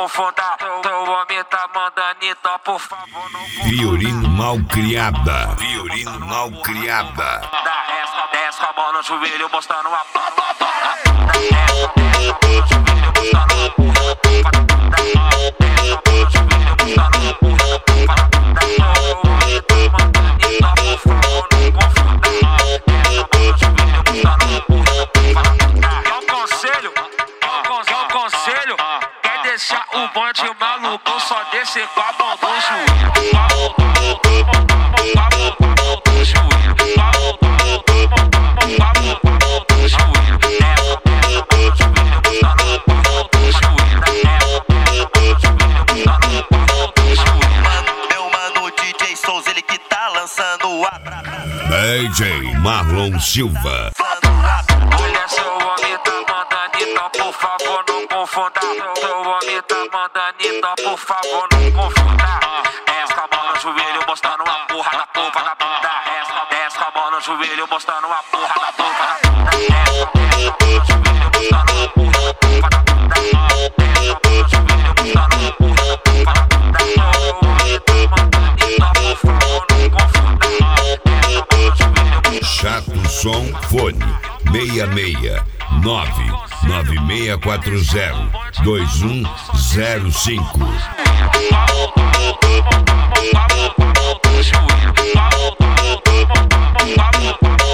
confunda. Teu homem tá mandando, então por favor não confunda. Violino mal criada. Violino mal criada. Desce com a mão no joelho mostrando a desce com a mão no joelho mostrando a deixar o bonde maluco, só descer com a mão no joelho. Com a mão no joelho. Com a mão no joelho. Meu mano DJ Souza, ele que tá lançando a braba. DJ Marlon Silva. Olha, seu homem tá mandando, então por favor não confunda. Seu homem tá mandando, então por favor não confunda. Desce com a mão no joelho mostrando a porra da polpa da bunda. Desce com a mão no joelho mostrando a porra da polpa da bunda. Desce com a mão no joelho mostrando a porra da polpa da bunda. Desce com a mão no joelho mostrando a porra da polpa da bunda. Seu homem tá mandando, então por favor não confunda. Desce com a mão no joelho mostrando. Chato Som Fone 666-9640-2105.